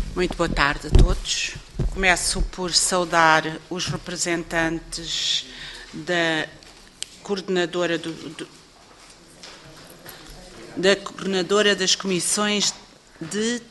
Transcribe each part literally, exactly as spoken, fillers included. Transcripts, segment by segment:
Muito boa tarde a todos. Começo por saudar os representantes da coordenadora, do, do, da coordenadora das comissões de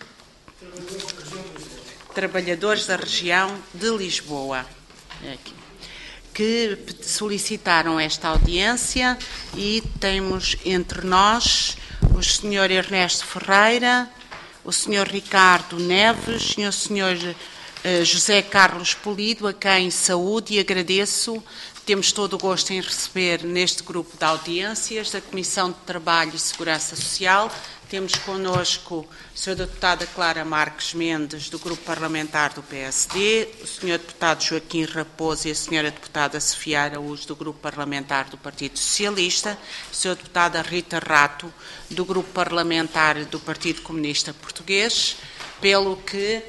trabalhadores da região de Lisboa, aqui, que solicitaram esta audiência, e temos entre nós o senhor Ernesto Ferreira, o senhor Ricardo Neves e o senhor uh, José Carlos Polido, a quem saúde e agradeço. Temos todo o gosto em receber neste grupo de audiências da Comissão de Trabalho e Segurança Social. Temos connosco a senhora deputada Clara Marques Mendes, do Grupo Parlamentar do P S D, o senhor deputado Joaquim Raposo e a senhora deputada Sofia Araújo, do Grupo Parlamentar do Partido Socialista, a senhora deputada Rita Rato, do Grupo Parlamentar do Partido Comunista Português, pelo que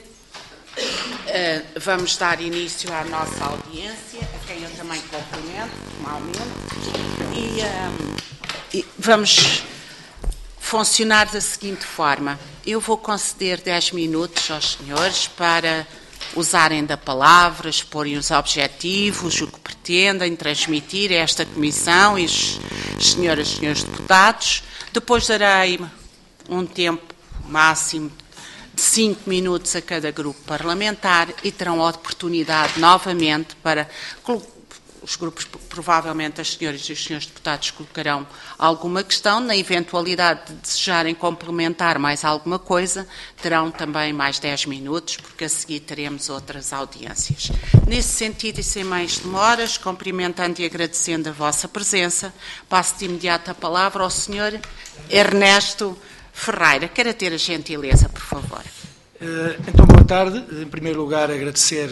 uh, vamos dar início à nossa audiência, a quem eu também cumprimento, formalmente, e, um, e vamos funcionar da seguinte forma. Eu vou conceder dez minutos aos senhores para usarem da palavra, exporem os objetivos, o que pretendem transmitir a esta Comissão e os senhoras e senhores deputados. Depois darei um tempo máximo de cinco minutos a cada grupo parlamentar e terão a oportunidade novamente para... Os grupos, provavelmente as senhoras e os senhores deputados colocarão alguma questão. Na eventualidade de desejarem complementar mais alguma coisa, terão também mais dez minutos, porque a seguir teremos outras audiências. Nesse sentido e sem mais demoras, cumprimentando e agradecendo a vossa presença, passo de imediato a palavra ao senhor Ernesto Ferreira. Queira ter a gentileza, por favor. Então, boa tarde. Em primeiro lugar, agradecer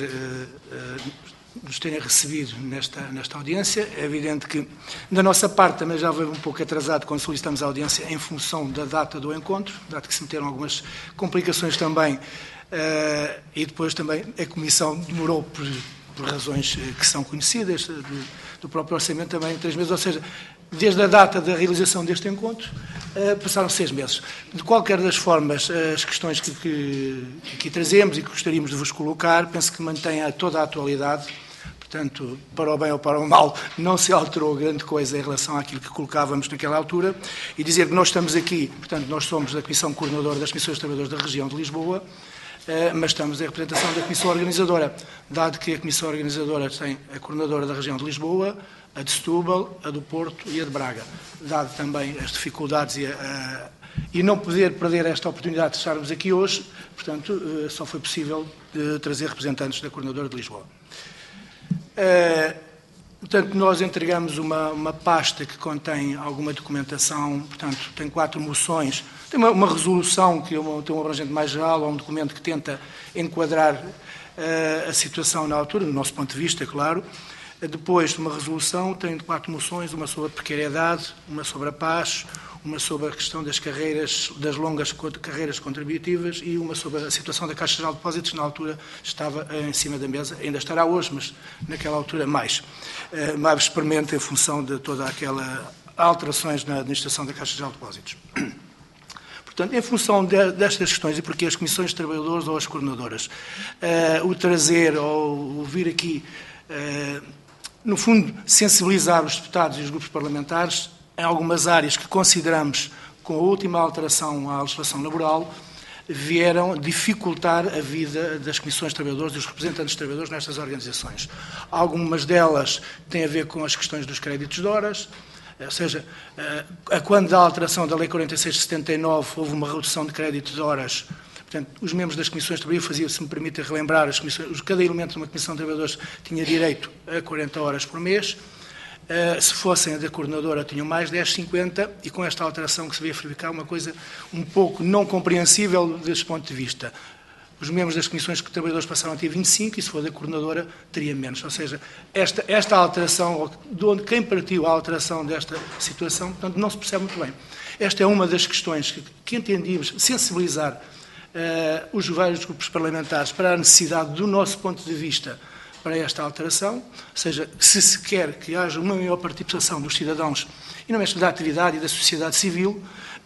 nos terem recebido nesta, nesta audiência. É evidente que, da nossa parte, também já veio um pouco atrasado quando solicitamos a audiência em função da data do encontro, dado que se meteram algumas complicações também, uh, e depois também a Comissão demorou por, por razões que são conhecidas, do, do próprio orçamento também, três meses, ou seja, desde a data da realização deste encontro, uh, passaram seis meses. De qualquer das formas, as questões que, que, que aqui trazemos e que gostaríamos de vos colocar, penso que mantém a toda a atualidade. Portanto, para o bem ou para o mal, não se alterou grande coisa em relação àquilo que colocávamos naquela altura. E dizer que nós estamos aqui, portanto, nós somos da Comissão Coordenadora das Comissões de Trabalhadores da Região de Lisboa, mas estamos em representação da Comissão Organizadora, dado que a Comissão Organizadora tem a Coordenadora da Região de Lisboa, a de Setúbal, a do Porto e a de Braga. Dado também as dificuldades e, a, e não poder perder esta oportunidade de estarmos aqui hoje, portanto, só foi possível trazer representantes da Coordenadora de Lisboa. Uh, portanto, nós entregamos uma, uma pasta que contém alguma documentação, portanto, tem quatro moções, tem uma, uma resolução que é uma, tem um abrangente mais geral, ou um documento que tenta enquadrar uh, a situação na altura, do nosso ponto de vista, claro. Uh, depois, uma resolução, tem quatro moções, uma sobre a precariedade, uma sobre a paz, uma sobre a questão das carreiras, das longas carreiras contributivas e uma sobre a situação da Caixa Geral de Depósitos, na altura estava em cima da mesa, ainda estará hoje, mas naquela altura mais. Mais experimento em função de toda aquela alterações na administração da Caixa Geral de Depósitos. Portanto, em função de, destas questões, e porque as comissões de trabalhadores ou as coordenadoras, uh, o trazer ou o vir aqui, uh, no fundo, sensibilizar os deputados e os grupos parlamentares em algumas áreas que consideramos, com a última alteração à legislação laboral, vieram dificultar a vida das comissões de trabalhadores e dos representantes de trabalhadores nestas organizações. Algumas delas têm a ver com as questões dos créditos de horas, ou seja, a quando da alteração da Lei quarenta e seis de setenta e nove houve uma redução de créditos de horas. Portanto, os membros das comissões de trabalho faziam, se me permitem relembrar, as comissões, cada elemento de uma comissão de trabalhadores tinha direito a quarenta horas por mês. Uh, se fossem da coordenadora, tinham mais dez, cinquenta, e com esta alteração que se veio a verificar, uma coisa um pouco não compreensível desse ponto de vista. Os membros das comissões de trabalhadores passaram a ter vinte e cinco, e se for da coordenadora, teria menos. Ou seja, esta, esta alteração, de onde quem partiu a alteração desta situação, portanto, não se percebe muito bem. Esta é uma das questões que, que entendíamos sensibilizar uh, os vários grupos parlamentares para a necessidade, do nosso ponto de vista, para esta alteração, ou seja, se se quer que haja uma maior participação dos cidadãos e não mesmo da atividade e da sociedade civil,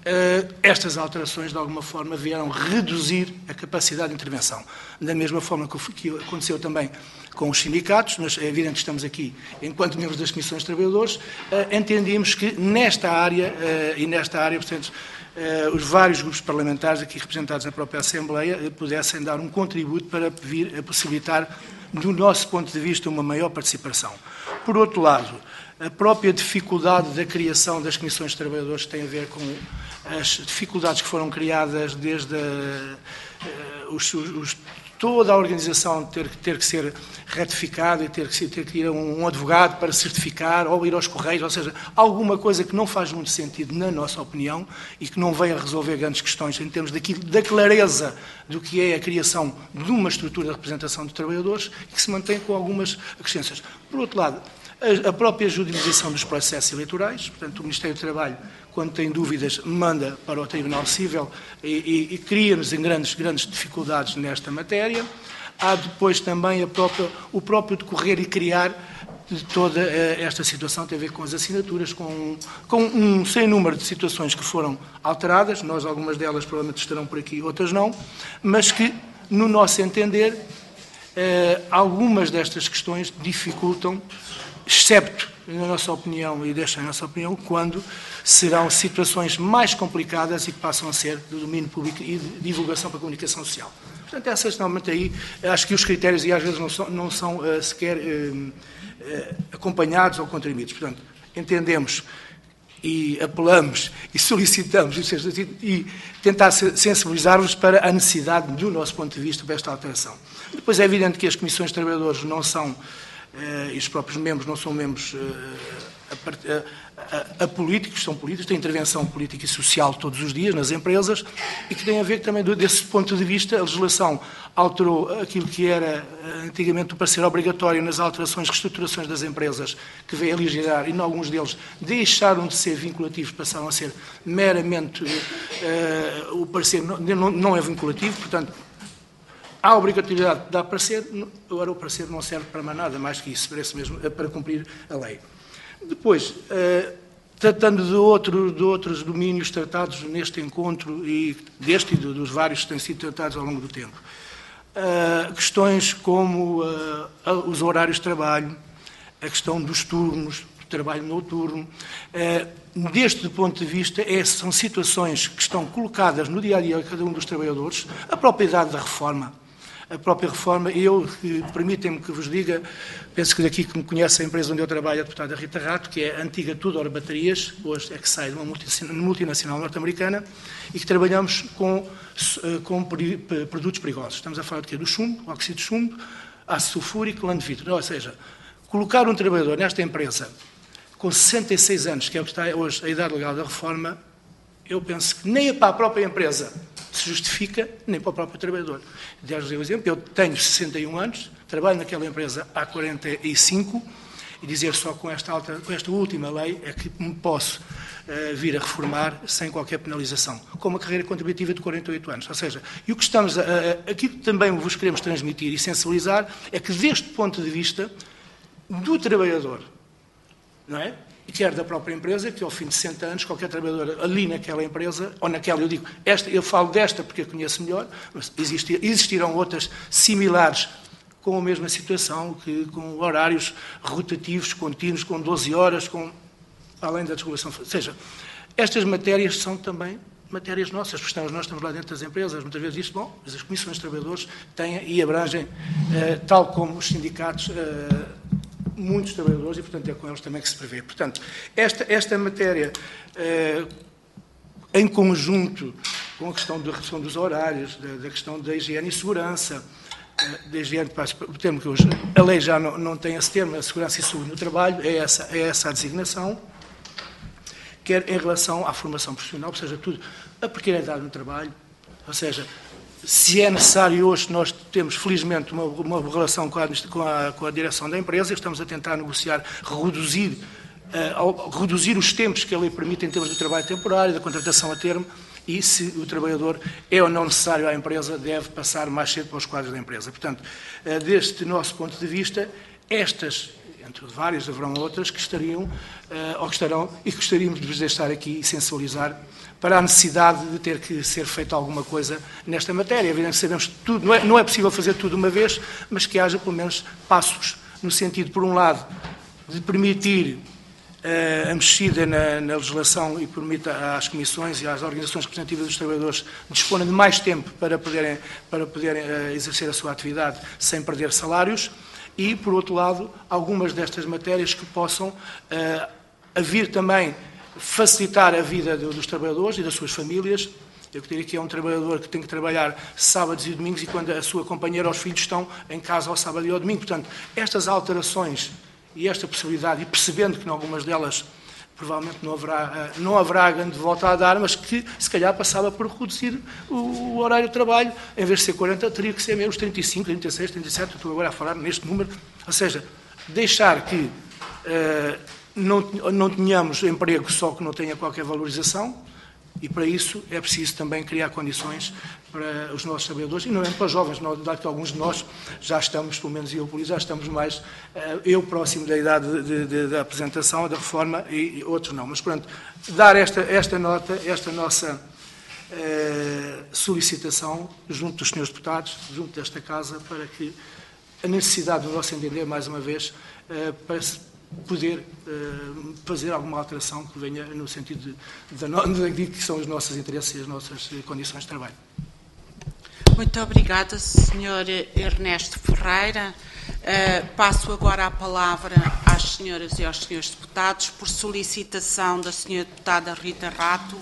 estas alterações, de alguma forma, vieram reduzir a capacidade de intervenção. Da mesma forma que aconteceu também com os sindicatos, mas é evidente que estamos aqui, enquanto membros das comissões de trabalhadores, entendíamos que nesta área, e nesta área, portanto, os vários grupos parlamentares aqui representados na própria Assembleia pudessem dar um contributo para vir a possibilitar, do nosso ponto de vista, uma maior participação. Por outro lado, a própria dificuldade da criação das comissões de trabalhadores tem a ver com as dificuldades que foram criadas desde a, os, os, toda a organização ter, ter que ser ratificada e ter que, ter que ir a um, um advogado para certificar ou ir aos correios, ou seja, alguma coisa que não faz muito sentido, na nossa opinião, e que não vem a resolver grandes questões em termos daquilo, da clareza do que é a criação de uma estrutura de representação de trabalhadores e que se mantém com algumas acrescências. Por outro lado, a própria judicialização dos processos eleitorais, portanto, o Ministério do Trabalho, quando tem dúvidas, manda para o Tribunal Cível e, e, e cria-nos em grandes, grandes dificuldades nesta matéria. Há depois também a própria, o próprio decorrer e criar de toda esta situação, tem a ver com as assinaturas, com, com um sem número de situações que foram alteradas, nós algumas delas provavelmente estarão por aqui, outras não, mas que, no nosso entender, eh, algumas destas questões dificultam, excepto, na nossa opinião, e deixa a nossa opinião, quando serão situações mais complicadas e que passam a ser do domínio público e de divulgação para a comunicação social. Portanto, essas, normalmente, aí, acho que os critérios, e às vezes não são, não são uh, sequer uh, uh, acompanhados ou contribuídos. Portanto, entendemos e apelamos e solicitamos e, e tentar sensibilizar-vos para a necessidade, do nosso ponto de vista, desta alteração. Depois, é evidente que as comissões de trabalhadores não são Uh, e os próprios membros não são membros uh, apolíticos, são políticos, têm intervenção política e social todos os dias nas empresas e que tem a ver também, desse ponto de vista, a legislação alterou aquilo que era antigamente o parecer obrigatório nas alterações, reestruturações das empresas, que veio a legislar, e em alguns deles deixaram de ser vinculativos, passaram a ser meramente, uh, o parecer não, não, não é vinculativo, portanto, há a obrigatoriedade de dar parecer, agora o parecer não serve para mais nada mais que isso, parece mesmo, para cumprir a lei. Depois, uh, tratando de, outro, de outros domínios tratados neste encontro, e deste e dos vários que têm sido tratados ao longo do tempo, uh, questões como uh, os horários de trabalho, a questão dos turnos, do trabalho noturno, uh, deste ponto de vista, é, são situações que estão colocadas no dia-a-dia de cada um dos trabalhadores, a própria idade da reforma, a própria reforma, e eu, permitem-me que vos diga, penso que daqui que me conhece a empresa onde eu trabalho, a deputada Rita Rato, que é a antiga Tudor Baterias, hoje é que sai de uma multinacional norte-americana, e que trabalhamos com, com produtos perigosos. Estamos a falar de quê? Do chumbo, óxido de chumbo, ácido sulfúrico, lã de vidro. Ou seja, colocar um trabalhador nesta empresa com sessenta e seis anos, que é o que está hoje a idade legal da reforma, eu penso que nem para a própria empresa se justifica, nem para o próprio trabalhador. Aliás, eu exemplo, eu tenho sessenta e um anos, trabalho naquela empresa há quarenta e cinco, e dizer só com esta, alta, com esta última lei é que me posso uh, vir a reformar sem qualquer penalização, com uma carreira contributiva de quarenta e oito anos. Ou seja, e o que estamos a, a, aquilo que também vos queremos transmitir e sensibilizar é que, deste ponto de vista do trabalhador, não é? E quer da própria empresa, que ao fim de sessenta anos, qualquer trabalhador ali naquela empresa, ou naquela, eu digo, esta, eu falo desta porque a conheço melhor, mas existir, existirão outras similares com a mesma situação, que, com horários rotativos, contínuos, com doze horas, com, além da desregulação. Ou seja, estas matérias são também matérias nossas, porque estamos, nós estamos lá dentro das empresas, muitas vezes isto, bom, mas as comissões de trabalhadores têm e abrangem, eh, tal como os sindicatos, eh, muitos trabalhadores e, portanto, é com eles também que se prevê. Portanto, esta, esta matéria, eh, em conjunto com a questão da redução dos horários, da, da questão da higiene e segurança, eh, da higiene, o termo que hoje, a lei já não, não tem esse termo, a segurança e saúde no trabalho, é essa, é essa a designação, quer em relação à formação profissional, ou seja, tudo, a precariedade no trabalho, ou seja, se é necessário, hoje nós temos, felizmente, uma, uma relação com a, com, a, com a direção da empresa, estamos a tentar negociar, reduzir, uh, reduzir os tempos que a lei permite em termos de trabalho temporário, da contratação a termo, e se o trabalhador é ou não necessário à empresa, deve passar mais cedo para os quadros da empresa. Portanto, deste nosso ponto de vista, estas, entre várias, haverão outras que estariam, ou que estarão, e que gostaríamos de vos deixar aqui e sensibilizar para a necessidade de ter que ser feita alguma coisa nesta matéria. Evidentemente, sabemos que tudo, não é, não é possível fazer tudo de uma vez, mas que haja pelo menos passos no sentido, por um lado, de permitir a mexida na, na legislação e permita às comissões e às organizações representativas dos trabalhadores disponham de mais tempo para poderem, para poderem uh, exercer a sua atividade sem perder salários e, por outro lado, algumas destas matérias que possam uh, a vir também facilitar a vida de, dos trabalhadores e das suas famílias. Eu diria que é um trabalhador que tem que trabalhar sábados e domingos e quando a sua companheira ou os filhos estão em casa ao sábado e ao domingo. Portanto, estas alterações e esta possibilidade, e percebendo que em algumas delas provavelmente não haverá, não haverá grande volta a dar, mas que se calhar passava por reduzir o, o horário de trabalho, em vez de ser quarenta, teria que ser mesmo trinta e cinco, trinta e seis, trinta e sete, estou agora a falar neste número, ou seja, deixar que uh, não, não tenhamos emprego só que não tenha qualquer valorização, e para isso é preciso também criar condições para os nossos trabalhadores, e não é para os jovens, dado que alguns de nós já estamos, pelo menos eu por isso, já estamos mais, eu próximo da idade de, de, da apresentação, da reforma, e, e outros não. Mas pronto, dar esta, esta nota, esta nossa eh, solicitação junto dos senhores deputados, junto desta Casa, para que a necessidade do nosso entender, mais uma vez, eh, para se poder uh, fazer alguma alteração que venha no sentido de, de, de, de que são os nossos interesses e as nossas condições de trabalho. Muito obrigada, senhor Ernesto Ferreira. Uh, passo agora a palavra às senhoras e aos senhores deputados, por solicitação da senhora deputada Rita Rato.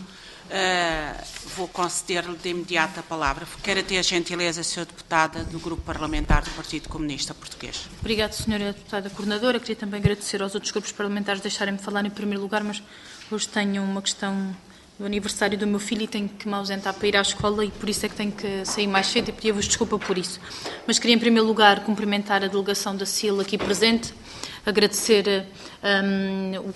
Uh, vou conceder-lhe de imediato a palavra. Quero ter a gentileza, senhora deputada do Grupo Parlamentar do Partido Comunista Português. Obrigada, senhora deputada coordenadora. Queria também agradecer aos outros grupos parlamentares deixarem-me falar em primeiro lugar, mas hoje tenho uma questão do aniversário do meu filho e tenho que me ausentar para ir à escola e por isso é que tenho que sair mais cedo e pedia-vos desculpa por isso. Mas queria em primeiro lugar cumprimentar a delegação da S I L aqui presente, agradecer um,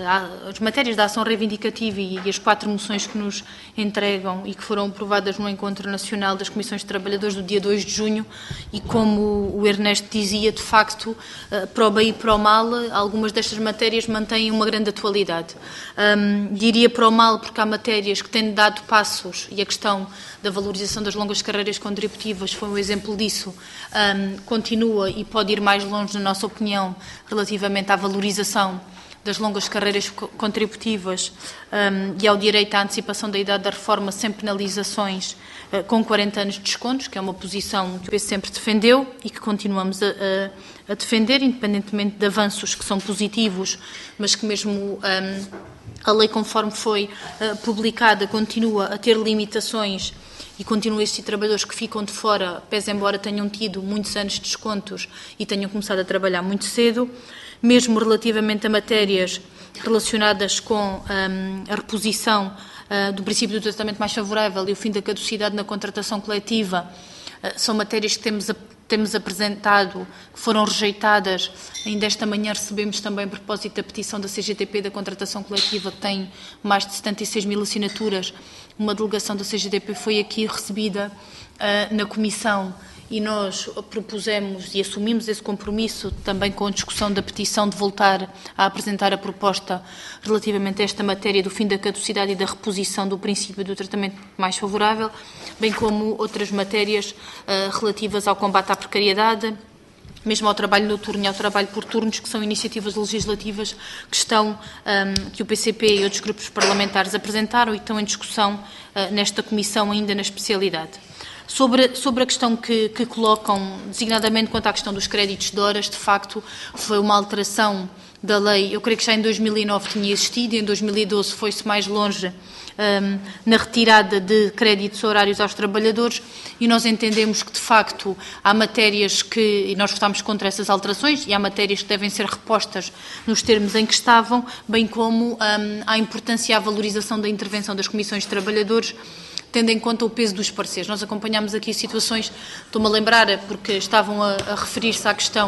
a, as matérias da ação reivindicativa e, e as quatro moções que nos entregam e que foram aprovadas no Encontro Nacional das Comissões de Trabalhadores do dia dois de junho e, como o Ernesto dizia, de facto, para o bem e para o mal, algumas destas matérias mantêm uma grande atualidade. Um, diria para o mal porque há matérias que têm dado passos e a questão da valorização das longas carreiras contributivas foi um exemplo disso, um, continua e pode ir mais longe, na nossa opinião, relativamente à valorização das longas carreiras contributivas um, e ao direito à antecipação da idade da reforma sem penalizações uh, com quarenta anos de descontos, que é uma posição que o P S sempre defendeu e que continuamos a, a, a defender, independentemente de avanços que são positivos, mas que mesmo um, a lei, conforme foi uh, publicada, continua a ter limitações e continuam a existir trabalhadores que ficam de fora, pese embora tenham tido muitos anos de descontos e tenham começado a trabalhar muito cedo, mesmo relativamente a matérias relacionadas com um, a reposição uh, do princípio do tratamento mais favorável e o fim da caducidade na contratação coletiva, uh, são matérias que temos, a, temos apresentado, que foram rejeitadas. Ainda esta manhã recebemos também, a propósito da petição da C G T P da contratação coletiva, que tem mais de setenta e seis mil assinaturas. Uma delegação da C G T P foi aqui recebida uh, na Comissão e nós propusemos e assumimos esse compromisso também com a discussão da petição de voltar a apresentar a proposta relativamente a esta matéria do fim da caducidade e da reposição do princípio do tratamento mais favorável, bem como outras matérias uh, relativas ao combate à precariedade, mesmo ao trabalho noturno e ao trabalho por turnos, que são iniciativas legislativas que estão, um, que o P C P e outros grupos parlamentares apresentaram e estão em discussão uh, nesta comissão ainda na especialidade. Sobre, sobre a questão que, que colocam, designadamente quanto à questão dos créditos de horas, de facto, foi uma alteração da lei, eu creio que já em dois mil e nove tinha existido, em dois mil e doze foi-se mais longe um, na retirada de créditos horários aos trabalhadores e nós entendemos que, de facto, há matérias que, e nós votámos contra essas alterações, e há matérias que devem ser repostas nos termos em que estavam, bem como um, a importância e a valorização da intervenção das comissões de trabalhadores, tendo em conta o peso dos pareceres. Nós acompanhámos aqui situações, estou-me a lembrar, porque estavam a, a referir-se à questão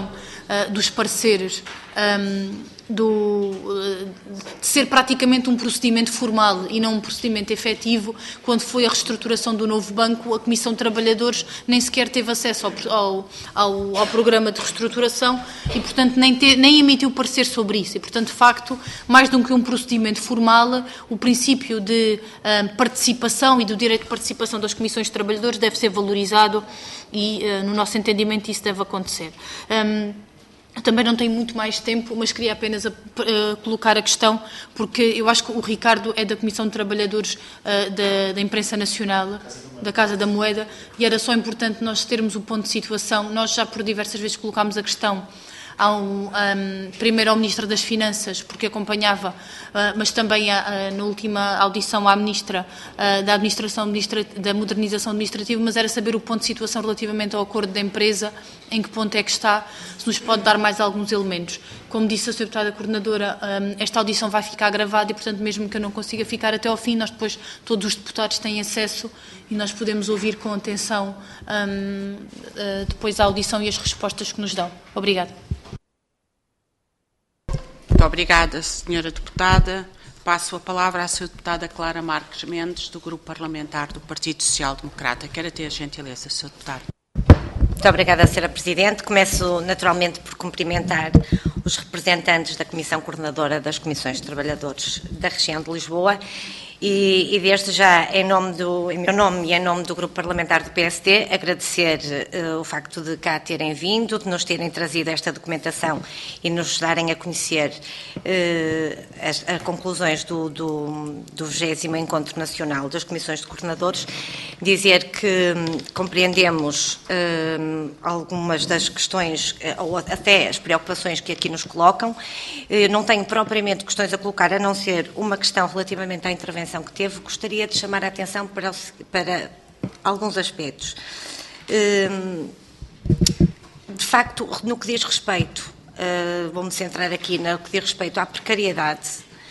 uh, dos pareceres, um, do, de ser praticamente um procedimento formal e não um procedimento efetivo. Quando foi a reestruturação do novo banco, a Comissão de Trabalhadores nem sequer teve acesso ao, ao, ao, ao programa de reestruturação e, portanto, nem, te, nem emitiu parecer sobre isso. E, portanto, de facto, mais do que um procedimento formal, o princípio de uh, participação e do direito de participação das Comissões de Trabalhadores deve ser valorizado e, uh, no nosso entendimento, isso deve acontecer. Um, Eu também não tenho muito mais tempo, mas queria apenas a, a, colocar a questão, porque eu acho que o Ricardo é da Comissão de Trabalhadores uh, da, da Imprensa Nacional, da Casa da Moeda, e era só importante nós termos o ponto de situação. Nós já por diversas vezes colocámos a questão ao, um, primeiro ao Ministro das Finanças, porque acompanhava, uh, mas também a, a, na última audição à Ministra uh, da Administração Administra da Modernização Administrativa, mas era saber o ponto de situação relativamente ao acordo da empresa, em que ponto é que está, se nos pode dar mais alguns elementos. Como disse a senhora Deputada Coordenadora, um, esta audição vai ficar gravada e, portanto, mesmo que eu não consiga ficar até ao fim, nós depois, todos os deputados têm acesso e nós podemos ouvir com atenção um, uh, depois a audição e as respostas que nos dão. Obrigada. Muito obrigada, senhora Deputada. Passo a palavra à senhora Deputada Clara Marques Mendes, do Grupo Parlamentar do Partido Social Democrata. Quero ter a gentileza, senhora Deputada. Muito obrigada, senhora Presidente. Começo naturalmente por cumprimentar os representantes da Comissão Coordenadora das Comissões de Trabalhadores da região de Lisboa e, e desde já, em, nome do, em meu nome e em nome do Grupo Parlamentar do P S D, agradecer uh, o facto de cá terem vindo, de nos terem trazido esta documentação e nos darem a conhecer uh, as, as conclusões do, do, do vigésimo Encontro Nacional das Comissões de Coordenadores. Dizer que um, compreendemos uh, algumas das questões, uh, ou até as preocupações que aqui nos colocam. Uh, não tenho propriamente questões a colocar, a não ser uma questão relativamente à intervenção que teve. Gostaria de chamar a atenção para, para alguns aspectos. De facto, no que diz respeito, vou-me centrar aqui no que diz respeito à precariedade,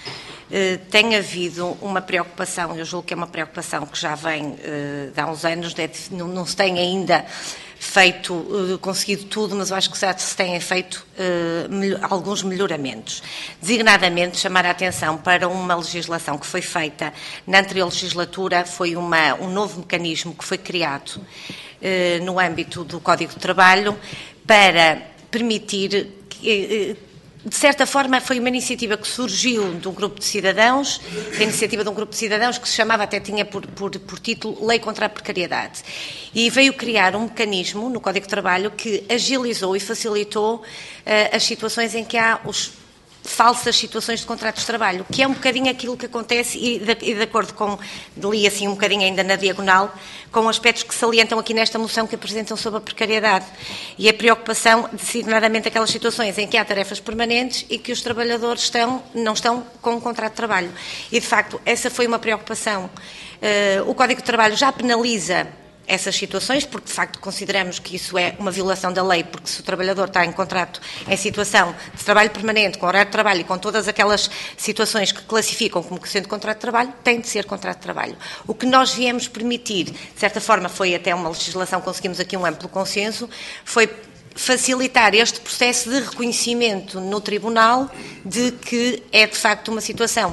tem havido uma preocupação, eu julgo que é uma preocupação que já vem de há uns anos, não, não se tem ainda feito, uh, conseguido tudo, mas eu acho que já se têm feito uh, melhor, alguns melhoramentos. Designadamente, chamar a atenção para uma legislação que foi feita na anterior legislatura, foi uma, um novo mecanismo que foi criado uh, no âmbito do Código de Trabalho para permitir que, uh, de certa forma, foi uma iniciativa que surgiu de um grupo de cidadãos, a iniciativa de um grupo de cidadãos que se chamava, até tinha por, por, por título, Lei contra a Precariedade. E veio criar um mecanismo no Código de Trabalho que agilizou e facilitou uh, as situações em que há os falsas situações de contratos de trabalho, que é um bocadinho aquilo que acontece, e de, e de acordo com, li assim um bocadinho ainda na diagonal, com aspectos que salientam aqui nesta moção que apresentam sobre a precariedade e a preocupação, designadamente aquelas situações em que há tarefas permanentes e que os trabalhadores estão, não estão com um contrato de trabalho. E, de facto, essa foi uma preocupação. Uh, o Código de Trabalho já penaliza essas situações, porque de facto consideramos que isso é uma violação da lei, porque se o trabalhador está em contrato, em situação de trabalho permanente, com horário de trabalho e com todas aquelas situações que classificam como sendo contrato de trabalho, tem de ser contrato de trabalho. O que nós viemos permitir, de certa forma foi até uma legislação, conseguimos aqui um amplo consenso, foi facilitar este processo de reconhecimento no tribunal de que é de facto uma situação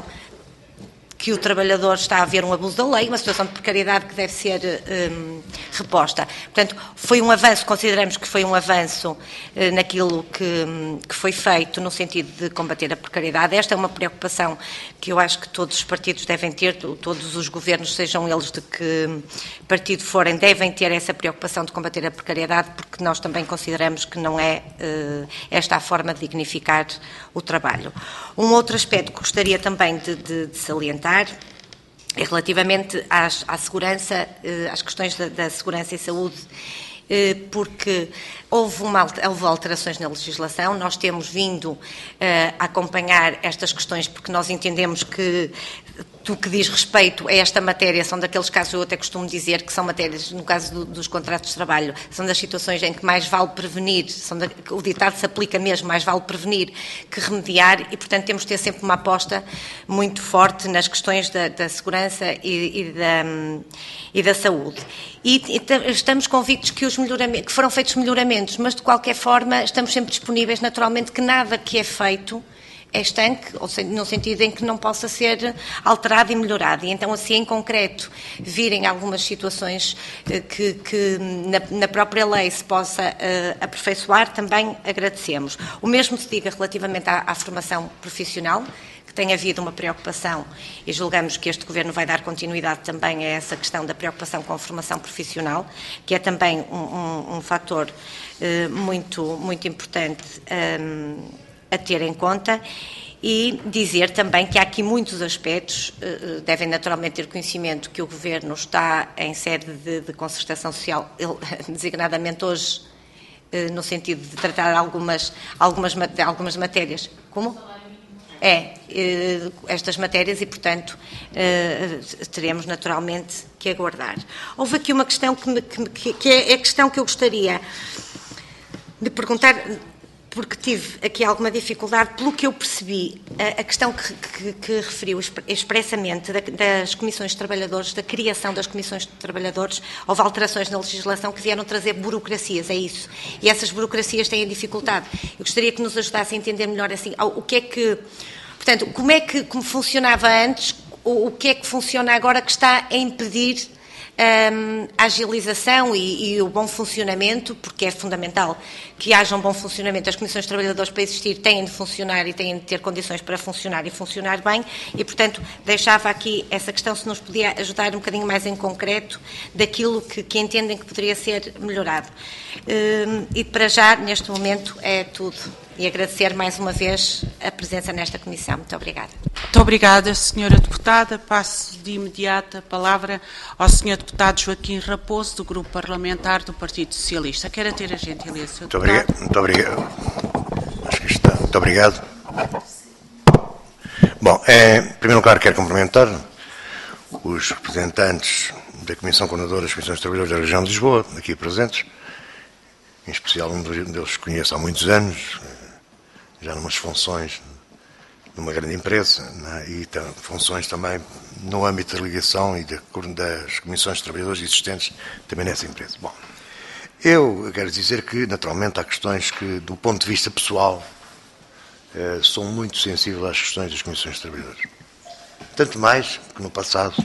que o trabalhador está a haver um abuso da lei, uma situação de precariedade que deve ser um, reposta. Portanto, foi um avanço, consideramos que foi um avanço uh, naquilo que, um, que foi feito no sentido de combater a precariedade. Esta é uma preocupação que eu acho que todos os partidos devem ter, todos os governos, sejam eles de que partido forem, devem ter essa preocupação de combater a precariedade, porque nós também consideramos que não é uh, esta a forma de dignificar o trabalho. Um outro aspecto que gostaria também de, de, de salientar é relativamente às, à segurança, às questões da, da segurança e saúde, porque houve, uma, houve alterações na legislação, nós temos vindo a acompanhar estas questões porque nós entendemos que do que diz respeito a esta matéria, são daqueles casos, eu até costumo dizer que são matérias, no caso do, dos contratos de trabalho, são das situações em que mais vale prevenir, são da, o ditado se aplica mesmo, mais vale prevenir que remediar e, portanto, temos de ter sempre uma aposta muito forte nas questões da, da segurança e, e, da, e da saúde. E, e estamos convictos que, os melhoramentos, que foram feitos melhoramentos, mas, de qualquer forma, estamos sempre disponíveis, naturalmente, que nada que é feito é estanque, ou seja, no sentido em que não possa ser alterado e melhorado. E então, assim, em concreto, virem algumas situações eh, que, que na, na própria lei se possa eh, aperfeiçoar, também agradecemos. O mesmo se diga relativamente à, à formação profissional, que tem havido uma preocupação e julgamos que este Governo vai dar continuidade também a essa questão da preocupação com a formação profissional, que é também um, um, um fator eh, muito, muito importante um, a ter em conta, e dizer também que há aqui muitos aspectos, devem naturalmente ter conhecimento que o Governo está em sede de, de concertação social, designadamente hoje, no sentido de tratar algumas, algumas, algumas matérias. Como? É, estas matérias e, portanto, teremos naturalmente que aguardar. Houve aqui uma questão que, me, que, que é a questão que eu gostaria de perguntar, porque tive aqui alguma dificuldade, pelo que eu percebi, a, a questão que, que, que referiu expressamente da, das comissões de trabalhadores, da criação das comissões de trabalhadores, houve alterações na legislação que vieram trazer burocracias, é isso. E essas burocracias têm dificuldade. Eu gostaria que nos ajudasse a entender melhor assim, o que é que, portanto, como é que como funcionava antes, o, o que é que funciona agora que está a impedir Um, a agilização e, e o bom funcionamento, porque é fundamental que haja um bom funcionamento. As comissões de trabalhadores, para existir, têm de funcionar e têm de ter condições para funcionar e funcionar bem e, portanto, deixava aqui essa questão, se nos podia ajudar um bocadinho mais em concreto daquilo que, que entendem que poderia ser melhorado. Um, e, para já, neste momento, é tudo. E agradecer mais uma vez a presença nesta comissão. Muito obrigada. Muito obrigada, senhora Deputada. Passo de imediato a palavra ao senhor Deputado Joaquim Raposo, do Grupo Parlamentar do Partido Socialista. Quero ter a gentileza, senhor Muito obrigado. Muito obrigado. Acho que está. Muito obrigado. Bom, é, em primeiro lugar, quero cumprimentar os representantes da Comissão Coordenadora das Comissões de Trabalhadores da Região de Lisboa, aqui presentes. Em especial, um deles conheço há muitos anos, já numas funções numa grande empresa, né, e tam, funções também no âmbito da ligação e de, das comissões de trabalhadores existentes também nessa empresa. Bom, eu quero dizer que, naturalmente, há questões que, do ponto de vista pessoal, eh, sou muito sensível às questões das comissões de trabalhadores. Tanto mais que no passado,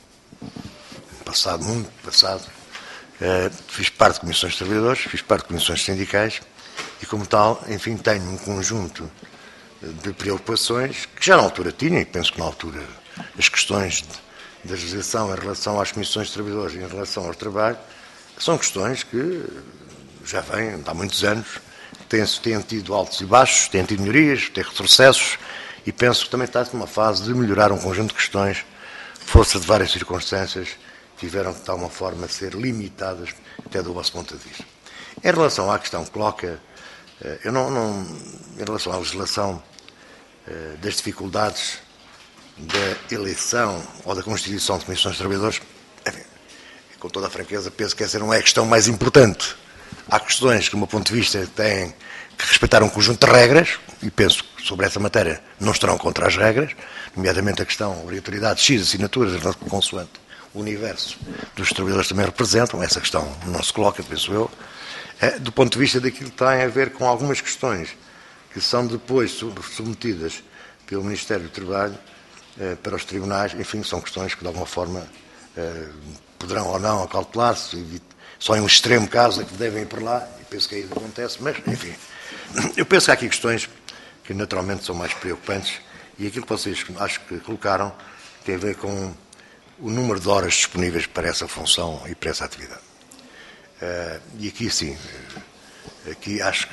no passado, muito passado, eh, fiz parte de comissões de trabalhadores, fiz parte de comissões sindicais, e, como tal, enfim, tenho um conjunto de preocupações que já na altura tinha, e penso que na altura as questões da legislação em relação às comissões de trabalhadores e em relação ao trabalho são questões que já vêm há muitos anos, têm, têm tido altos e baixos, têm tido melhorias, têm retrocessos, e penso que também está numa fase de melhorar um conjunto de questões, força de várias circunstâncias, tiveram de tal uma forma a ser limitadas até do vosso ponto de vista. Em relação à questão que coloca, eu não, não, em relação à legislação das dificuldades da eleição ou da constituição de comissões de trabalhadores, enfim, com toda a franqueza, penso que essa não é a questão mais importante. Há questões que, do meu ponto de vista, têm que respeitar um conjunto de regras, e penso que sobre essa matéria não estarão contra as regras, nomeadamente a questão da obrigatoriedade de X assinaturas, consoante o universo dos trabalhadores também representam, essa questão não se coloca, penso eu. Do ponto de vista daquilo que tem a ver com algumas questões que são depois submetidas pelo Ministério do Trabalho para os tribunais, enfim, são questões que de alguma forma poderão ou não acautelar-se, só em um extremo caso é que devem ir para lá, e penso que é isso que acontece, mas, enfim, eu penso que há aqui questões que naturalmente são mais preocupantes, e aquilo que vocês acho que colocaram tem a ver com o número de horas disponíveis para essa função e para essa atividade. Uh, e aqui sim, aqui acho que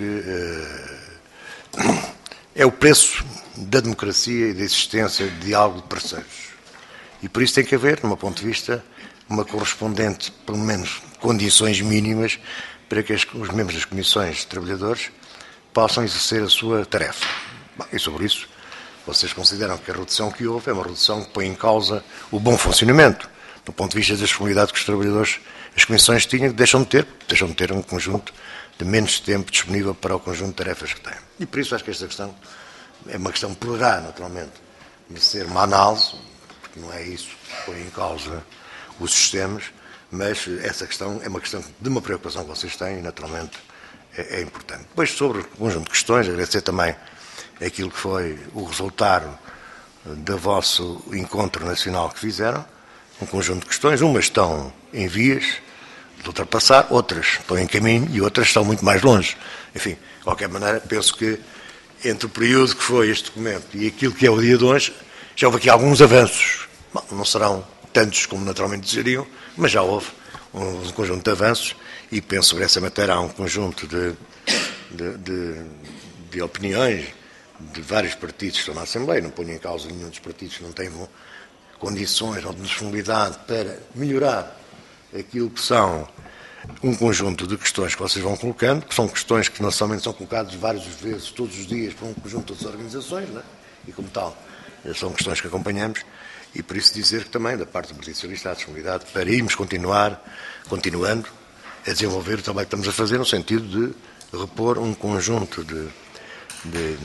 uh, é o preço da democracia e da existência de diálogo de parceiros. E por isso tem que haver, do meu ponto de vista, uma correspondente, pelo menos, condições mínimas para que as, os membros das comissões de trabalhadores possam exercer a sua tarefa. Bom, e sobre isso vocês consideram que a redução que houve é uma redução que põe em causa o bom funcionamento, do ponto de vista da disponibilidade que os trabalhadores, as comissões tinham, que deixam de ter, deixam de ter um conjunto de menos tempo disponível para o conjunto de tarefas que têm. E por isso acho que esta questão é uma questão que poderá, naturalmente, merecer uma análise, porque não é isso que põe em causa os sistemas, mas essa questão é uma questão de uma preocupação que vocês têm e, naturalmente, é, é importante. Depois, sobre o conjunto de questões, agradecer também aquilo que foi o resultado do vosso encontro nacional que fizeram, um conjunto de questões, umas estão em vias de ultrapassar, outras estão em caminho e outras estão muito mais longe. Enfim, de qualquer maneira, penso que entre o período que foi este documento e aquilo que é o dia de hoje, já houve aqui alguns avanços. Bom, não serão tantos como naturalmente desejariam, mas já houve um conjunto de avanços e penso sobre essa matéria há um conjunto de, de, de, de opiniões de vários partidos que estão na Assembleia, não ponho em causa nenhum dos partidos que não tenham condições ou disponibilidade para melhorar aquilo que são um conjunto de questões que vocês vão colocando, que são questões que não somente são colocadas várias vezes, todos os dias, por um conjunto de organizações, não é? E como tal, são questões que acompanhamos, e por isso dizer que também, da parte do Partido Socialista, há disponibilidade para irmos continuar, continuando, a desenvolver o trabalho que estamos a fazer, no sentido de repor um conjunto de, de,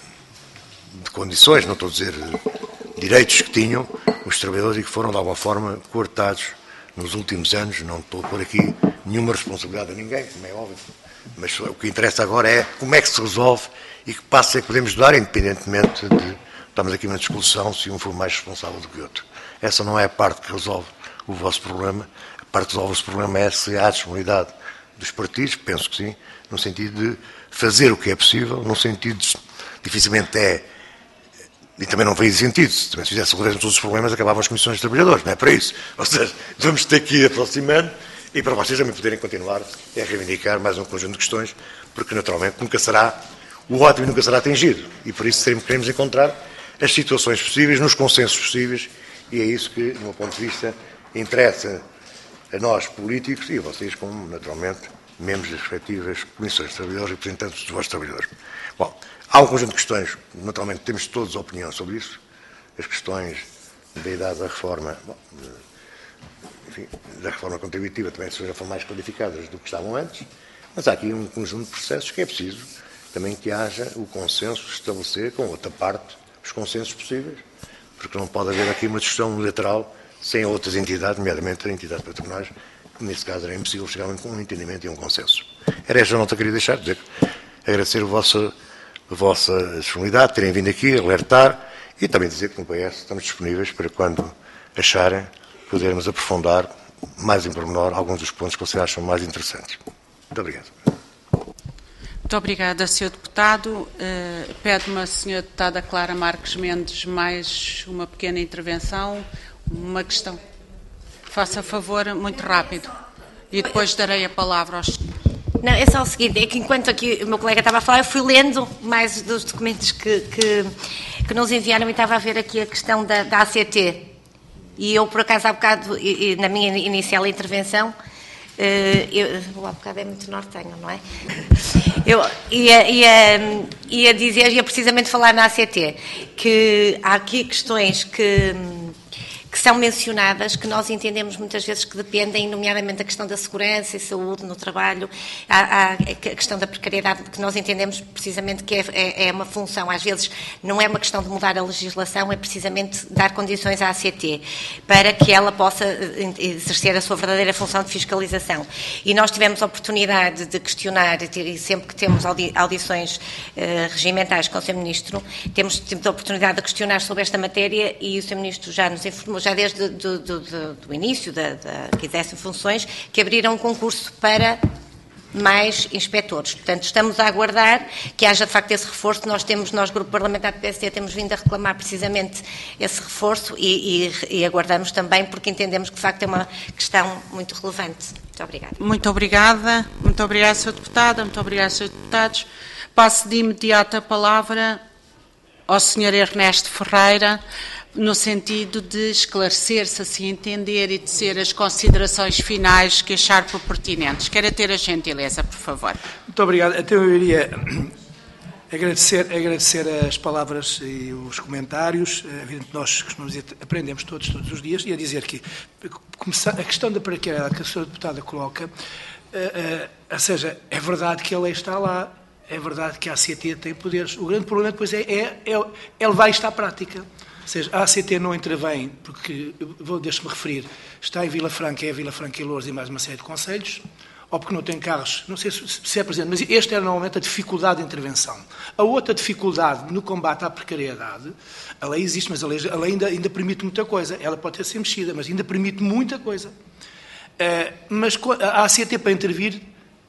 de condições, não estou a dizer direitos que tinham os trabalhadores e que foram, de alguma forma, cortados nos últimos anos. Não estou a pôr aqui nenhuma responsabilidade a ninguém, como é óbvio, mas o que interessa agora é como é que se resolve e que passos é que podemos dar, independentemente de estamos aqui numa discussão se um for mais responsável do que o outro. Essa não é a parte que resolve o vosso problema. A parte que resolve esse problema é se há disponibilidade dos partidos, penso que sim, no sentido de fazer o que é possível, no sentido de, dificilmente é, e também não faz sentido, se também se fizesse resolver todos os problemas, acabavam as comissões de trabalhadores, não é para isso. Ou seja, vamos ter que ir aproximando e para vocês também poderem continuar a reivindicar mais um conjunto de questões, porque naturalmente nunca será, o ótimo nunca será atingido, e por isso teremos, queremos encontrar as situações possíveis, nos consensos possíveis, e é isso que, do meu ponto de vista, interessa a nós, políticos, e a vocês, como, naturalmente, membros das respectivas comissões de trabalhadores e representantes dos vossos trabalhadores. Bom, há um conjunto de questões, naturalmente, temos todos a opinião sobre isso, as questões da idade da reforma, bom, enfim, da reforma contributiva também já foram mais qualificadas do que estavam antes, mas há aqui um conjunto de processos que é preciso também que haja o consenso de estabelecer com outra parte os consensos possíveis, porque não pode haver aqui uma discussão unilateral sem outras entidades, nomeadamente a entidade patronais, que nesse caso era impossível chegar a um entendimento e a um consenso. Era esta a nota que queria deixar, dizer, agradecer a vossa, a vossa disponibilidade, terem vindo aqui, alertar, e também dizer que no P S estamos disponíveis para quando acharem podermos aprofundar mais em pormenor alguns dos pontos que vocês acham mais interessantes. Muito obrigado. Muito obrigada, senhor Deputado. Uh, Pede-me a senhora Deputada Clara Marques Mendes mais uma pequena intervenção, uma questão. Faça favor, muito rápido, e depois darei a palavra aos... Não, é só o seguinte, é que enquanto aqui o meu colega estava a falar, eu fui lendo mais dos documentos que, que, que nos enviaram e estava a ver aqui a questão da, da A C T. E eu, por acaso, há bocado, e, e, na minha inicial intervenção, Uh, eu, o há bocado é muito nortenho, não é? Eu ia, ia, ia dizer, ia precisamente falar na A C T, que há aqui questões que, que são mencionadas, que nós entendemos muitas vezes que dependem, nomeadamente, da questão da segurança e saúde no trabalho, há, há a questão da precariedade, que nós entendemos precisamente que é, é, é uma função, às vezes não é uma questão de mudar a legislação, é precisamente dar condições à A C T para que ela possa exercer a sua verdadeira função de fiscalização. E nós tivemos a oportunidade de questionar, e sempre que temos audições uh, regimentais com o senhor Ministro, temos, temos a oportunidade de questionar sobre esta matéria e o senhor Ministro já nos informou, já desde do, do, do, do início da, da, que exercem funções, que abriram um concurso para mais inspectores. Portanto, estamos a aguardar que haja de facto esse reforço. Nós temos, nós, Grupo Parlamentar do P S D, temos vindo a reclamar precisamente esse reforço e, e, e aguardamos também, porque entendemos que de facto é uma questão muito relevante. Muito obrigada. Muito obrigada. Muito obrigada, senhor Deputada. Muito obrigada, senhores Deputados. Passo de imediato a palavra ao senhor Ernesto Ferreira, no sentido de esclarecer, se assim entender, e tecer as considerações finais que achar por pertinentes. Quero ter a gentileza, por favor. Muito obrigado. Então eu iria Agradecer, agradecer as palavras e os comentários. É evidente que nós costumamos dizer, aprendemos todos, todos os dias, e a dizer que a questão da precariedade que a senhora deputada coloca, uh, uh, ou seja, é verdade que a lei está lá, é verdade que a A C T tem poderes. O grande problema depois é, é, é, é levar isto à prática. Ou seja, a A C T não intervém, porque, deixe-me referir, está em Vila Franca, é Vila Franca e Loures e mais uma série de concelhos, ou porque não tem carros, não sei se é presente, mas este era normalmente a dificuldade de intervenção. A outra dificuldade no combate à precariedade, a lei existe, mas a lei, a lei ainda, ainda permite muita coisa. Ela pode ter sido mexida, mas ainda permite muita coisa. Uh, mas a A C T para intervir,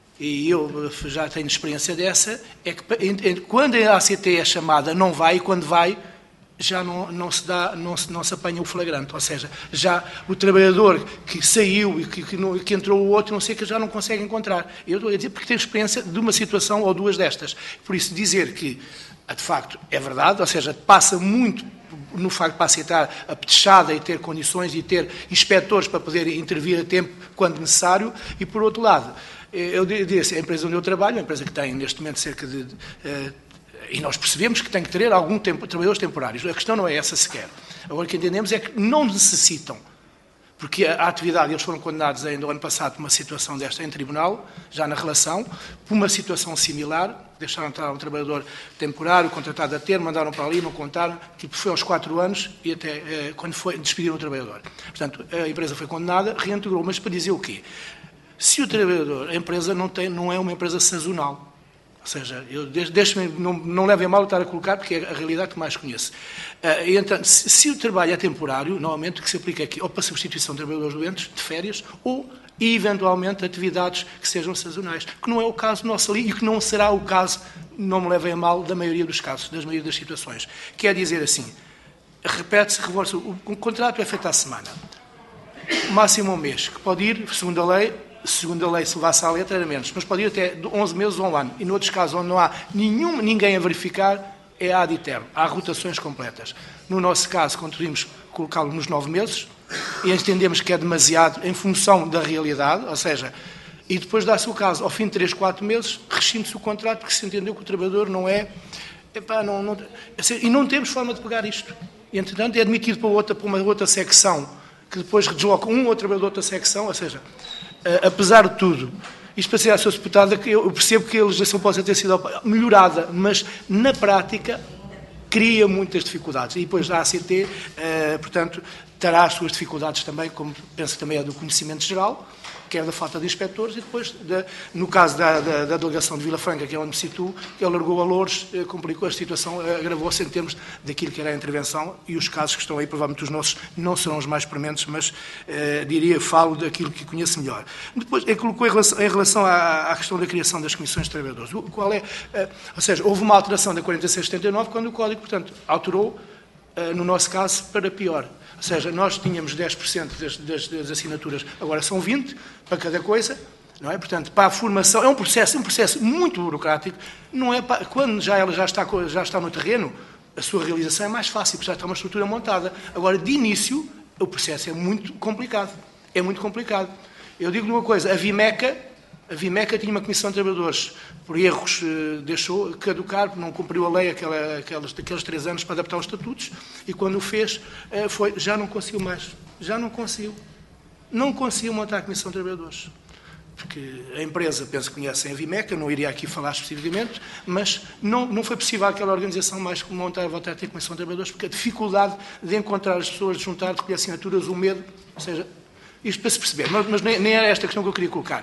e eu já tenho experiência dessa, é que quando a A C T é chamada não vai, e quando vai já não, não, se dá, não, se, não se apanha o flagrante, ou seja, já o trabalhador que saiu e que, que, não, que entrou o outro, não sei, que já não consegue encontrar. Eu estou a dizer porque tenho experiência de uma situação ou duas destas. Por isso, dizer que, de facto, é verdade, ou seja, passa muito no facto de aceitar a petichada e ter condições e ter inspectores para poder intervir a tempo quando necessário, e, por outro lado, eu disse, a empresa onde eu trabalho, a empresa que tem, neste momento, cerca de... Uh, e nós percebemos que tem que ter algum tempo, trabalhadores temporários. A questão não é essa sequer. Agora, o que entendemos é que não necessitam, porque a, a atividade, eles foram condenados ainda o ano passado por uma situação desta em tribunal, já na relação, por uma situação similar, deixaram entrar um trabalhador temporário, contratado a termo, mandaram para ali, não contaram, tipo, foi aos quatro anos e até eh, quando foi, despediram o trabalhador. Portanto, a empresa foi condenada, reintegrou, mas para dizer o quê? Se o trabalhador, a empresa não, tem, não é uma empresa sazonal, ou seja, eu deixo-me, não, não levem a mal estar a colocar, porque é a realidade que mais conheço. Uh, e, então, se, se o trabalho é temporário, normalmente o que se aplica aqui, ou para substituição de trabalhadores doentes, de férias, ou, e, eventualmente, atividades que sejam sazonais, que não é o caso nosso ali, e que não será o caso, não me levem a mal, da maioria dos casos, das maioria das situações. Quer dizer assim, repete-se, reforça, o, o contrato é feito à semana, máximo um mês, que pode ir, segundo a lei, segundo a lei, se levasse à letra, era menos, mas pode ir até onze meses ou um ano. E noutros casos onde não há nenhum, ninguém a verificar, é ad eterno. Há rotações completas. No nosso caso, conseguimos colocá-lo nos nove meses e entendemos que é demasiado em função da realidade, ou seja, e depois dá-se o caso, ao fim de três, quatro meses, rescinde-se o contrato porque se entendeu que o trabalhador não é... Epá, não, não, e não temos forma de pegar isto. E, entretanto, é admitido para, outra, para uma outra secção, que depois desloca um outro trabalhador de outra secção, ou seja... Uh, apesar de tudo, isto para ser a sua deputada, que eu percebo que a legislação possa ter sido melhorada, mas na prática cria muitas dificuldades. E depois a A C T, uh, portanto, terá as suas dificuldades também, como penso que também é do conhecimento geral, quer da falta de inspectores, e depois, da, no caso da, da, da delegação de Vila Franca, que é onde me situo, que alargou a Loures, eh, complicou a situação, eh, agravou-se em termos daquilo que era a intervenção, e os casos que estão aí, provavelmente os nossos, não serão os mais prementes, mas, eh, diria, falo daquilo que conheço melhor. Depois, ele colocou em relação, em relação à, à questão da criação das comissões de trabalhadores. O, qual é, eh, ou seja, houve uma alteração da quarenta e seis setenta e nove, quando o Código, portanto, alterou, eh, no nosso caso, para pior. Ou seja, nós tínhamos dez por cento das, das, das assinaturas, agora são vinte por cento para cada coisa, não é? Portanto, para a formação, é um processo, um processo muito burocrático, não é para, quando já ela já está, já está no terreno, a sua realização é mais fácil, porque já está uma estrutura montada. Agora, de início, o processo é muito complicado, é muito complicado. Eu digo-lhe uma coisa, a Vimeca, a Vimeca tinha uma comissão de trabalhadores, por erros, deixou caducar, não cumpriu a lei aquela, aquelas, daqueles três anos para adaptar os estatutos, e quando o fez, foi, já não conseguiu mais. Já não conseguiu. Não conseguiu montar a comissão de trabalhadores. Porque a empresa, penso que conhecem a Vimeca, não iria aqui falar especificamente, mas não, não foi possível aquela organização mais montar, voltar a ter comissão de trabalhadores, porque a dificuldade de encontrar as pessoas, de juntar, de recolher assinaturas, o medo, ou seja, isto para se perceber, mas, mas nem, nem era esta a questão que eu queria colocar.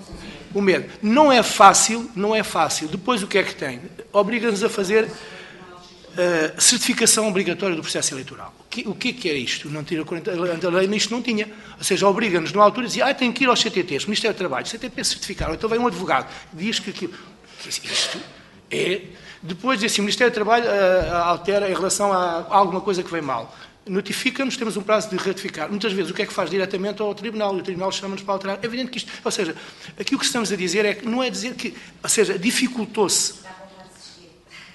O medo. Não é fácil, não é fácil. Depois o que é que tem? Obriga-nos a fazer uh, certificação obrigatória do processo eleitoral. O que, o que é que é isto? Não tira quarenta, a lei nisto não tinha. Ou seja, obriga-nos, numa altura, a dizer, ah, tem que ir aos C T Ts, Ministério do Trabalho, C T T certificar. Ou então vem um advogado, diz que aquilo... Isto é... Depois diz assim, o Ministério do Trabalho uh, altera em relação a alguma coisa que vem mal. Notifica-nos, temos um prazo de ratificar. Muitas vezes o que é que faz diretamente ao Tribunal, e o Tribunal chama-nos para alterar. É evidente que isto, ou seja, aqui o que estamos a dizer é que não é dizer que, ou seja, dificultou-se.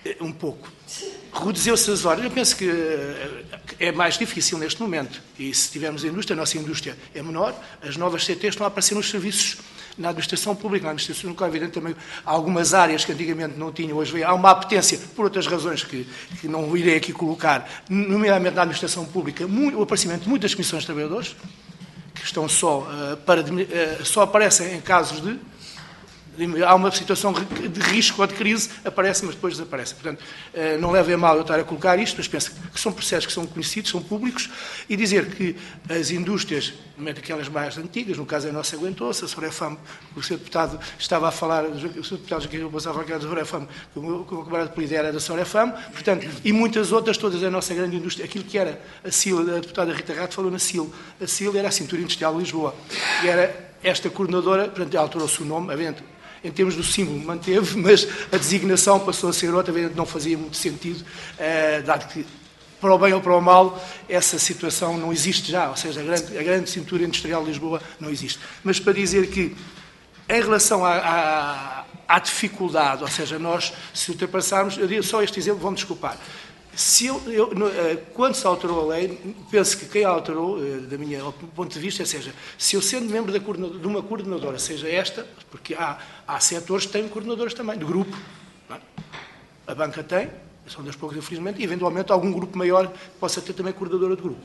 um pouco. Reduziu-se as horas. Eu penso que é mais difícil neste momento. E se tivermos a indústria, a nossa indústria é menor, as novas C Ts estão a aparecer nos serviços na administração pública, na administração local, evidente também há algumas áreas que antigamente não tinham, hoje há uma apetência, por outras razões que, que não irei aqui colocar, nomeadamente na administração pública, muito, o aparecimento de muitas comissões de trabalhadores, que estão só, uh, para, uh, só aparecem em casos de há uma situação de risco ou de crise, aparece, mas depois desaparece. Portanto, não leve a mal eu estar a colocar isto, mas penso que são processos que são conhecidos, são públicos, e dizer que as indústrias, aquelas mais antigas, no caso a nossa aguentou-se, a Sorefam, o senhor deputado estava a falar, o senhor deputado aqui estava a falar da Sorefam, que o camarada de polícia era da Sorefam, portanto, e muitas outras, todas a nossa grande indústria, aquilo que era a S I L, a deputada Rita Rato falou na S I L, a S I L era a Cintura Industrial de Lisboa, e era esta coordenadora, portanto, alterou-se o nome, evidente, em termos do símbolo manteve, mas a designação passou a ser outra, evidente, não fazia muito sentido, eh, dado que, para o bem ou para o mal, essa situação não existe já, ou seja, a grande, a grande cintura industrial de Lisboa não existe. Mas para dizer que, em relação à, à, à dificuldade, ou seja, nós, se ultrapassarmos, eu digo só este exemplo, vão-me desculpar. Se eu, eu, quando se alterou a lei, penso que quem a alterou, da minha ponto de vista, seja, se eu sendo membro da de uma coordenadora, seja esta, porque há, há setores que têm coordenadoras também, de grupo, não é? A banca tem, são das poucas, infelizmente, e eventualmente algum grupo maior possa ter também coordenadora de grupo.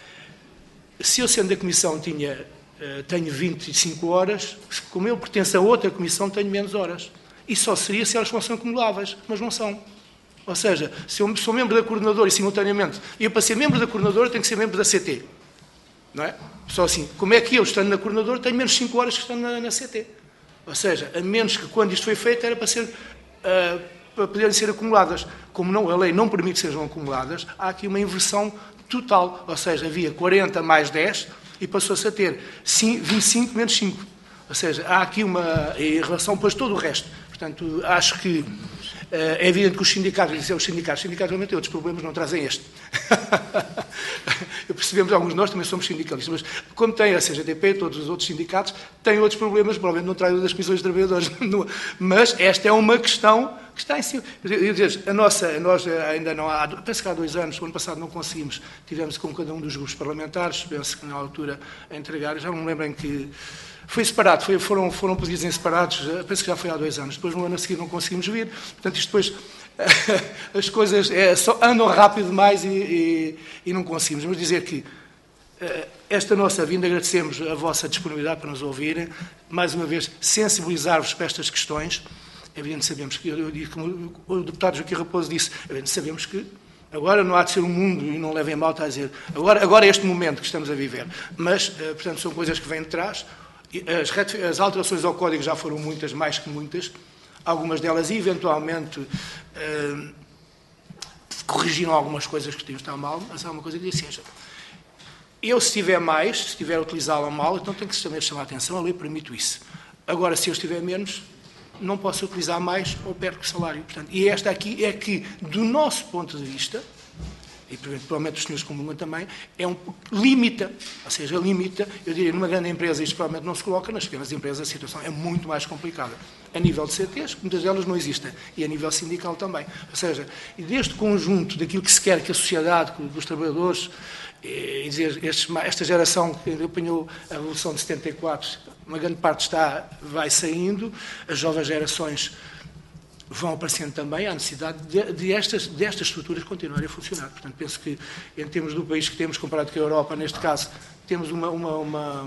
Se eu sendo da comissão tinha, tenho vinte e cinco horas, como eu pertenço a outra comissão, tenho menos horas. E só seria se elas fossem acumuláveis, mas não são. Ou seja, se eu sou membro da coordenadora e simultaneamente, eu para ser membro da coordenadora tenho que ser membro da C T. Não é? Só assim, como é que eu, estando na coordenadora, tenho menos cinco horas que estando na, na C T? Ou seja, a menos que quando isto foi feito era para, ser, uh, para poderem ser acumuladas. Como não, a lei não permite que sejam acumuladas, há aqui uma inversão total. Ou seja, havia quarenta mais dez e passou-se a ter vinte e cinco menos cinco. Ou seja, há aqui uma em relação para todo o resto. Portanto, acho que é evidente que os sindicatos, dizem os sindicatos, os sindicatos realmente têm outros problemas, não trazem este. Percebemos, alguns de nós também somos sindicalistas, mas como tem a C G T P, todos os outros sindicatos, têm outros problemas, provavelmente não trazem das comissões de trabalhadores. Mas esta é uma questão que está em cima. Eu dizer, a nossa, nós ainda não há, penso que há dois anos, o ano passado não conseguimos, tivemos com cada um dos grupos parlamentares, penso que na altura a entregar, já não me lembro em que. Foi separado, foi, foram, foram pedidos em separados, penso que já foi há dois anos. Depois, no ano a seguir, não conseguimos vir. Portanto, isto depois, as coisas é, só andam rápido demais e, e, e não conseguimos. Mas dizer que esta nossa vinda, agradecemos a vossa disponibilidade para nos ouvirem. Mais uma vez, sensibilizar-vos para estas questões. É evidente, sabemos que, eu digo, como o deputado Joaquim Raposo disse, é evidente, sabemos que agora não há de ser um mundo, e não levem mal, está a dizer, agora, agora é este momento que estamos a viver. Mas, portanto, são coisas que vêm de trás. As, as alterações ao Código já foram muitas, mais que muitas, algumas delas eventualmente eh, corrigiram algumas coisas que tinham estado mal, mas há uma coisa que diz, seja, eu se tiver mais, se estiver a utilizá-la mal, então tenho que também chamar a atenção, a lei permite isso. Agora, se eu estiver menos, não posso utilizar mais ou perco o salário. Portanto, e esta aqui é que, do nosso ponto de vista, e provavelmente os senhores comunicam também, é um limita, ou seja, limita, eu diria, numa grande empresa isto provavelmente não se coloca, nas pequenas empresas a situação é muito mais complicada. A nível de C Ts, muitas delas não existem, e a nível sindical também. Ou seja, e deste conjunto daquilo que se quer que a sociedade, que os trabalhadores, e dizer, estes, esta geração que apanhou a Revolução de setenta e quatro, uma grande parte está, vai saindo, as jovens gerações vão aparecendo também, há necessidade de, de estas, destas estruturas continuarem a funcionar. Portanto, penso que, em termos do país que temos, comparado com a Europa, neste caso, temos uma, uma, uma,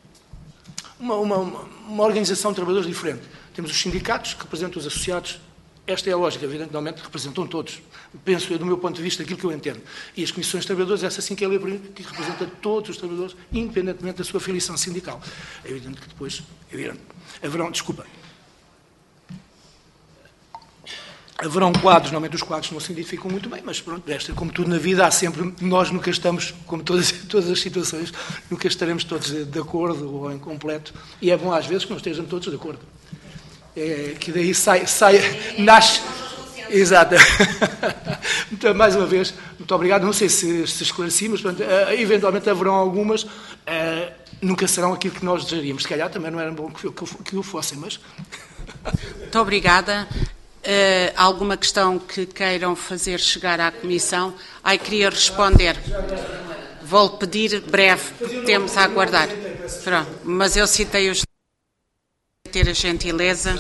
uma, uma, uma organização de trabalhadores diferente. Temos os sindicatos, que representam os associados. Esta é a lógica, evidentemente, representam todos. Penso, do meu ponto de vista, aquilo que eu entendo. E as comissões de trabalhadores, essa sim que é a lei que representa todos os trabalhadores, independentemente da sua filiação sindical. É evidente que depois, é evidente, haverão, desculpa, haverão quadros, normalmente os quadros não se identificam muito bem, mas pronto, esta, como tudo na vida, há sempre, nós nunca estamos, como todas, todas as situações, nunca estaremos todos de acordo ou em completo, e é bom às vezes que não estejam todos de acordo. É, que daí sai, sai nasce... Exato. Então, mais uma vez, muito obrigado. Não sei se, se esclareci, mas portanto, uh, eventualmente haverão algumas, uh, nunca serão aquilo que nós desejaríamos. Se calhar também não era bom que, que, que o fossem, mas... Muito obrigada. Uh, alguma questão que queiram fazer chegar à Comissão? Ai, queria responder. Vou pedir breve, porque temos a aguardar. Pronto, mas eu citei os... ter a gentileza.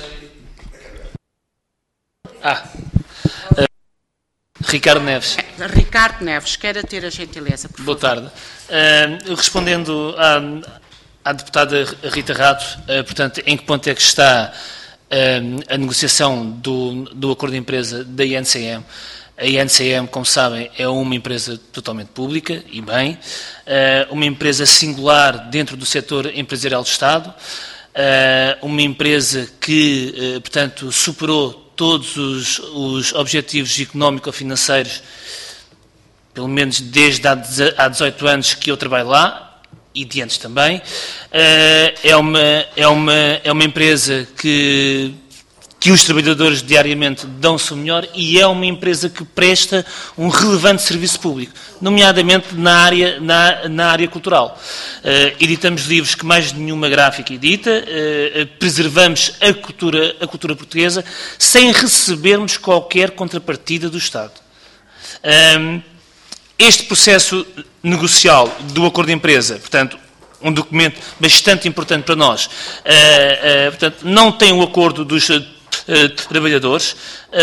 Ah, uh, Ricardo Neves. Ricardo Neves, queira ter a gentileza, por Boa favor. tarde. Uh, respondendo à, à deputada Rita Rato, uh, portanto, em que ponto é que está uh, a negociação do, do acordo de empresa da I N C M? A I N C M, como sabem, é uma empresa totalmente pública, e bem, uh, uma empresa singular dentro do setor empresarial do Estado, uh, uma empresa que, uh, portanto, superou todos os, os objetivos económico-financeiros, pelo menos desde há dezoito anos que eu trabalho lá, e de antes também. É uma, é uma, é uma empresa que, que os trabalhadores diariamente dão-se o melhor e é uma empresa que presta um relevante serviço público, nomeadamente na área, na, na área cultural. Editamos livros que mais nenhuma gráfica edita, preservamos a cultura, a cultura portuguesa sem recebermos qualquer contrapartida do Estado. Este processo negocial do acordo de empresa, portanto, um documento bastante importante para nós, uh, uh, portanto, não tem o acordo dos uh, trabalhadores, uh,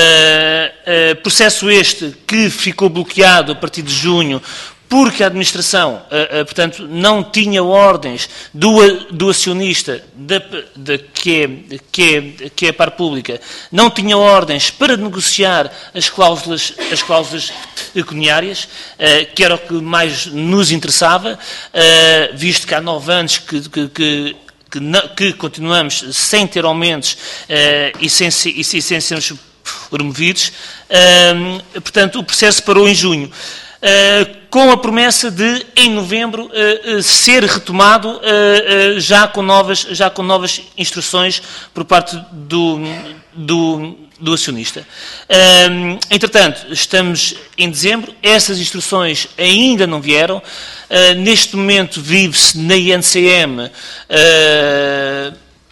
uh, processo este que ficou bloqueado a partir de junho, porque a administração, uh, uh, portanto, não tinha ordens do, do acionista da, da, que, é, que, é, que é a par pública, não tinha ordens para negociar as cláusulas, as cláusulas pecuniárias, uh, que era o que mais nos interessava, uh, visto que há nove anos que, que, que Que, não, que continuamos sem ter aumentos uh, e, sem, e, e sem sermos promovidos. Uh, portanto, o processo parou em junho, uh, com a promessa de, em novembro, uh, uh, ser retomado uh, uh, já, com novas, já com novas instruções por parte do, do, do acionista. Uh, entretanto, estamos em dezembro, essas instruções ainda não vieram. Uh, neste momento vive-se na I N C M uh,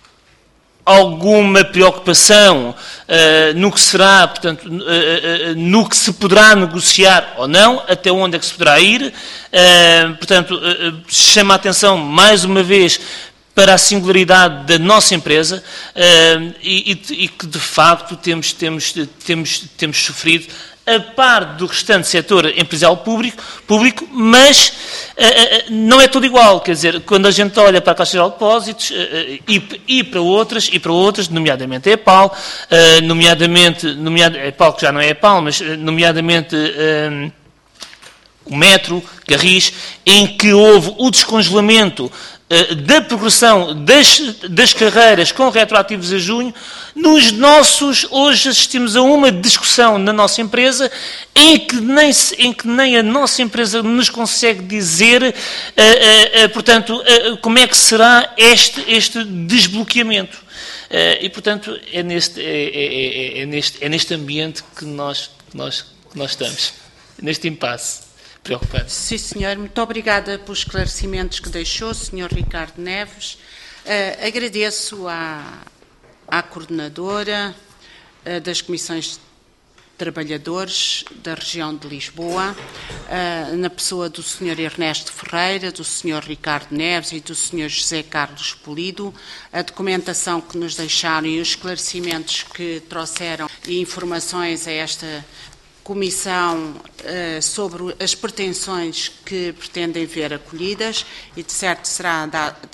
alguma preocupação uh, no que será, portanto, uh, uh, no que se poderá negociar ou não, até onde é que se poderá ir. Uh, portanto, uh, chama a atenção mais uma vez para a singularidade da nossa empresa uh, e, e, e que, de facto, temos, temos, temos, temos sofrido a par do restante setor empresarial público, público mas uh, uh, não é tudo igual. Quer dizer, quando a gente olha para a Caixa Geral de Depósitos uh, e, e para outras, e para outras, nomeadamente a EPAL, uh, nomeadamente, nomeadamente a EPAL, que já não é EPAL, mas nomeadamente uh, o Metro, Garris, em que houve o descongelamento da progressão das, das carreiras com retroativos a junho, nos nossos, hoje assistimos a uma discussão na nossa empresa em que nem, em que nem a nossa empresa nos consegue dizer, uh, uh, uh, portanto, uh, como é que será este, este desbloqueamento. Uh, e, portanto, é neste, é, é, é, é, neste, é neste ambiente que nós, que nós, que nós estamos, neste impasse. Preocupante. Sim, senhor. Muito obrigada pelos esclarecimentos que deixou, senhor Ricardo Neves. Uh, agradeço à, à coordenadora uh, das Comissões de Trabalhadores da região de Lisboa, uh, na pessoa do senhor Ernesto Ferreira, do senhor Ricardo Neves e do senhor José Carlos Polido, a documentação que nos deixaram e os esclarecimentos que trouxeram e informações a esta Comissão uh, sobre as pretensões que pretendem ver acolhidas e, de certo, será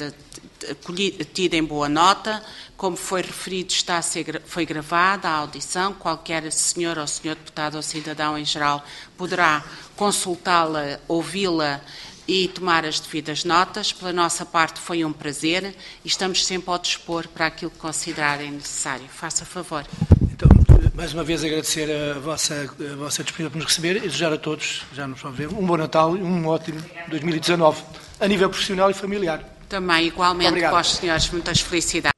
tida em boa nota. Como foi referido, está a ser, foi gravada a audição. Qualquer senhor ou senhor deputado ou cidadão em geral poderá consultá-la, ouvi-la e tomar as devidas notas. Pela nossa parte, foi um prazer e estamos sempre ao dispor para aquilo que considerarem necessário. Faça favor. Então, mais uma vez agradecer a vossa, a vossa disponibilidade para nos receber e desejar a todos, já nos vamos ver, um bom Natal e um ótimo dois mil e dezanove, a nível profissional e familiar. Também, igualmente, para os senhores, muitas felicidades.